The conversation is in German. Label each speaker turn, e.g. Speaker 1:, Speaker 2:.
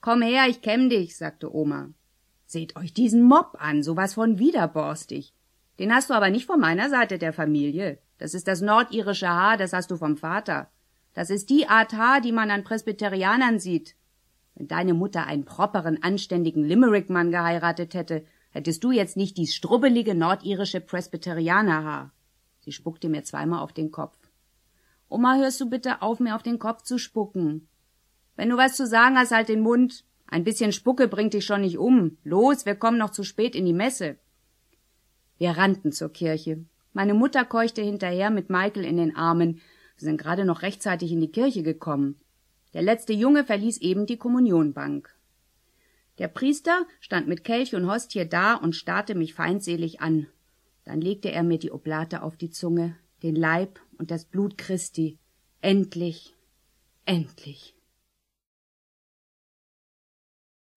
Speaker 1: »Komm her, ich kenn dich«, sagte Oma. »Seht euch diesen Mob an, sowas von widerborstig. Den hast du aber nicht von meiner Seite der Familie. Das ist das nordirische Haar, das hast du vom Vater. Das ist die Art Haar, die man an Presbyterianern sieht. Wenn deine Mutter einen properen, anständigen Limerick-Mann geheiratet hätte, hättest du jetzt nicht dies strubbelige nordirische Presbyterianerhaar.« Sie spuckte mir zweimal auf den Kopf. »Oma, hörst du bitte auf, mir auf den Kopf zu spucken? Wenn du was zu sagen hast, halt den Mund. Ein bisschen Spucke bringt dich schon nicht um. Los, wir kommen noch zu spät in die Messe.« Wir rannten zur Kirche. Meine Mutter keuchte hinterher mit Michael in den Armen. Wir sind gerade noch rechtzeitig in die Kirche gekommen. Der letzte Junge verließ eben die Kommunionbank. Der Priester stand mit Kelch und Hostie da und starrte mich feindselig an. Dann legte er mir die Oblate auf die Zunge, den Leib und das Blut Christi. Endlich, endlich.